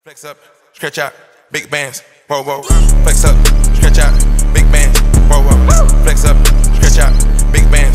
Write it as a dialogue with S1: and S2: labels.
S1: Flex up, stretch out, big bands, whoa, whoa. Flex up, stretch out, big bands, whoa, whoa. Flex up, stretch out, big bands.